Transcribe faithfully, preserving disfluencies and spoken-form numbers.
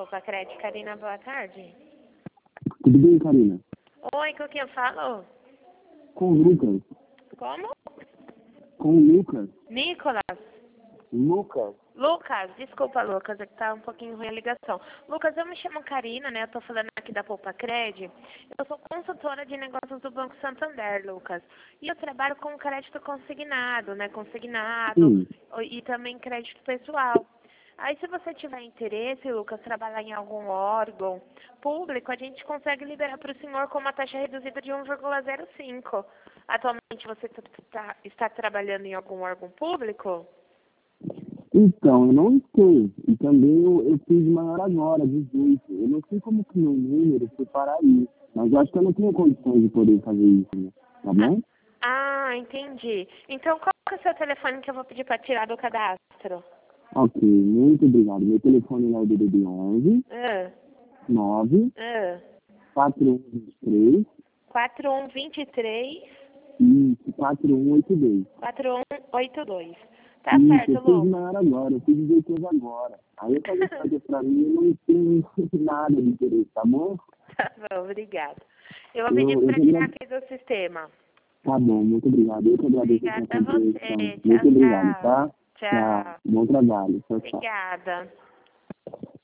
Poupa Crédito. Karina, boa tarde. Tudo bem, Karina? Oi, com quem eu falo? Com o Lucas. Como? Com o Lucas. Nicolas. Lucas. Lucas, desculpa, Lucas, é que tá um pouquinho ruim a ligação. Lucas, eu me chamo Karina, né? Eu tô falando aqui da Poupa Crédito. Eu sou consultora de negócios do Banco Santander, Lucas. E eu trabalho com crédito consignado, né? Consignado Sim. e também crédito pessoal. Aí, se você tiver interesse, Lucas, trabalhar em algum órgão público, a gente consegue liberar para o senhor com uma taxa reduzida de um vírgula zero cinco. Atualmente, você tá- tá- está trabalhando em algum órgão público? Então, eu não estou. E também eu, eu fiz maior agora, dezoito. Eu não sei como que meu número foi parar aí. Mas eu acho que eu não tenho condições de poder fazer isso, né? Tá bom? Ah, entendi. Então, qual que é o seu telefone que eu vou pedir para tirar do cadastro? Ok, muito obrigado. Meu telefone é o D D D onze Ah, nove ah. quatro um dois três quatro um dois três, e quatro um oito dois. quatro um oito dois. Tá Isso, certo, eu fiz Lu. maior agora, eu fiz dezoito anos agora. Aí eu falei fazer pra mim, eu não tenho nada de interesse, tá bom? Tá bom, obrigada. Eu vou pedir Eu, eu para que tirar agra- aqui do sistema. Tá bom, muito obrigado. Eu que agradeço a sua Obrigada a compreensão. você. Muito Tchau, obrigado, tchau. tá? Tchau. Tchau. Bom trabalho. Tchau, tchau. Obrigada.